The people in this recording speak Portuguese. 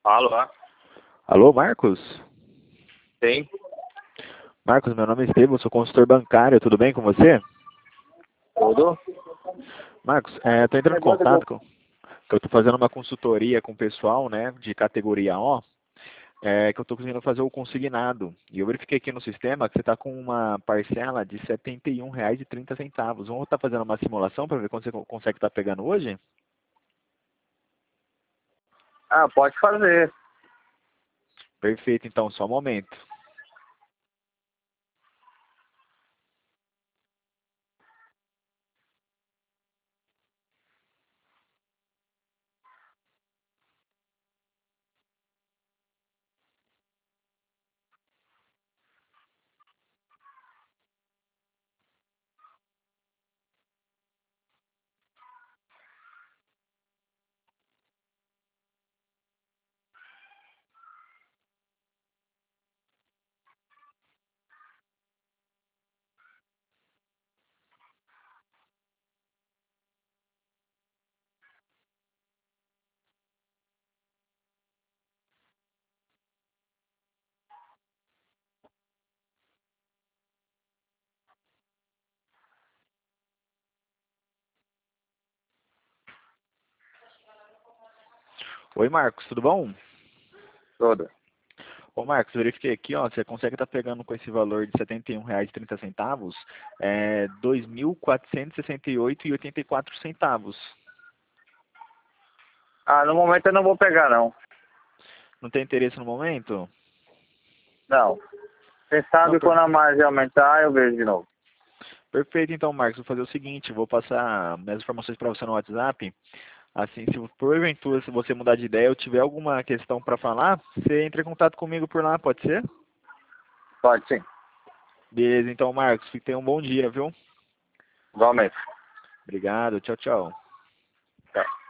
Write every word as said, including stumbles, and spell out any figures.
Alô? Alô, Marcos? Sim, Marcos, meu nome é Estevam, sou consultor bancário, tudo bem com você? tudo? Marcos, estou entrando em contato com, que eu estou fazendo uma consultoria com o pessoal, né, de categoria O, é, que eu estou conseguindo fazer o consignado. E eu verifiquei aqui no sistema que você está com uma parcela de setenta e um reais e trinta centavos. Vamos estar fazendo uma simulação para ver quanto você consegue estar pegando hoje? Ah, pode fazer. Perfeito, então, só um momento. Oi, Marcos, tudo bom? Tudo. Ô Marcos, verifiquei aqui, ó, você consegue estar pegando com esse valor de setenta e um reais e trinta centavos, é, dois mil quatrocentos e sessenta e oito reais e oitenta e quatro centavos. Ah, no momento eu não vou pegar, não. Não tem interesse no momento? Não. Quem Não, sabe per- quando a margem aumentar, eu vejo de novo. perfeito, então, Marcos, vou fazer o seguinte, vou passar minhas informações para você no WhatsApp. Assim, se porventura se você mudar de ideia ou tiver alguma questão para falar, você entra em contato comigo por lá, pode ser? Pode sim. Beleza, então, Marcos, tenha um bom dia, viu? Igualmente. Obrigado, tchau, tchau. Tchau.